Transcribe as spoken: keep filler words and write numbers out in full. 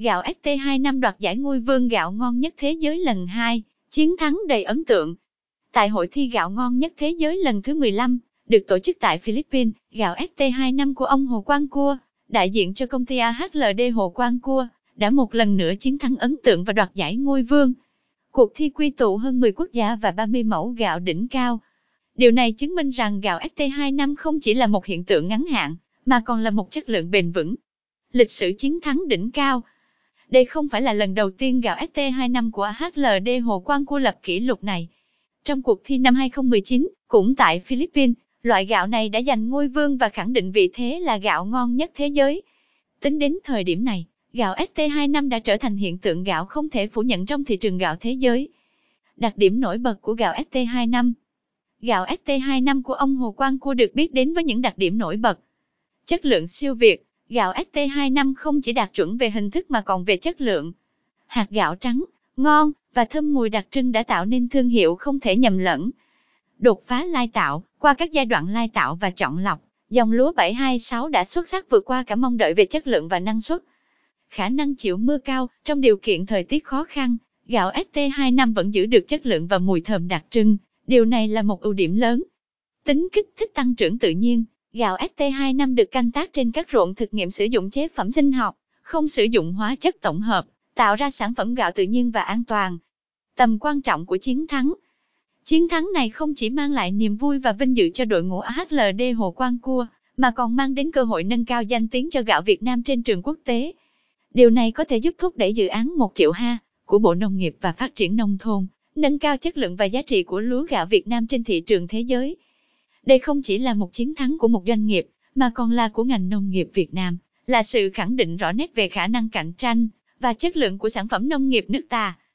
gạo ét tê hai năm đoạt giải ngôi vương gạo ngon nhất thế giới lần hai, chiến thắng đầy ấn tượng. Tại hội thi gạo ngon nhất thế giới lần thứ mười lăm, được tổ chức tại Philippines, gạo ét tê hai năm của ông Hồ Quang Cua, đại diện cho công ty a hát lờ đê Hồ Quang Cua, đã một lần nữa chiến thắng ấn tượng và đoạt giải ngôi vương. Cuộc thi quy tụ hơn mười quốc gia và ba mươi mẫu gạo đỉnh cao. Điều này chứng minh rằng gạo ét tê hai năm không chỉ là một hiện tượng ngắn hạn, mà còn là một chất lượng bền vững. Lịch sử chiến thắng đỉnh cao. Đây không phải là lần đầu tiên gạo ét tê hai năm của a hát lờ đê Hồ Quang Cua lập kỷ lục này. Trong cuộc thi năm hai không một chín, cũng tại Philippines, loại gạo này đã giành ngôi vương và khẳng định vị thế là gạo ngon nhất thế giới. Tính đến thời điểm này, gạo ét tê hai năm đã trở thành hiện tượng gạo không thể phủ nhận trong thị trường gạo thế giới. Đặc điểm nổi bật của gạo ét tê hai năm. Gạo ét tê hai năm của ông Hồ Quang Cua được biết đến với những đặc điểm nổi bật. Chất lượng siêu việt, gạo ét tê hai năm không chỉ đạt chuẩn về hình thức mà còn về chất lượng. Hạt gạo trắng, ngon và thơm mùi đặc trưng đã tạo nên thương hiệu không thể nhầm lẫn. Đột phá lai tạo, qua các giai đoạn lai tạo và chọn lọc, dòng lúa bảy hai sáu đã xuất sắc vượt qua cả mong đợi về chất lượng và năng suất. Khả năng chịu mưa cao, trong điều kiện thời tiết khó khăn, gạo ét tê hai năm vẫn giữ được chất lượng và mùi thơm đặc trưng, điều này là một ưu điểm lớn. Tính kích thích tăng trưởng tự nhiên, gạo ét tê hai năm được canh tác trên các ruộng thực nghiệm sử dụng chế phẩm sinh học, không sử dụng hóa chất tổng hợp, tạo ra sản phẩm gạo tự nhiên và an toàn. Tầm quan trọng của chiến thắng. Chiến thắng này không chỉ mang lại niềm vui và vinh dự cho đội ngũ a hát lờ đê Hồ Quang Cua, mà còn mang đến cơ hội nâng cao danh tiếng cho gạo Việt Nam trên trường quốc tế. Điều này có thể giúp thúc đẩy dự án một triệu ha của Bộ Nông nghiệp và Phát triển Nông thôn, nâng cao chất lượng và giá trị của lúa gạo Việt Nam trên thị trường thế giới. Đây không chỉ là một chiến thắng của một doanh nghiệp, mà còn là của ngành nông nghiệp Việt Nam, là sự khẳng định rõ nét về khả năng cạnh tranh và chất lượng của sản phẩm nông nghiệp nước ta.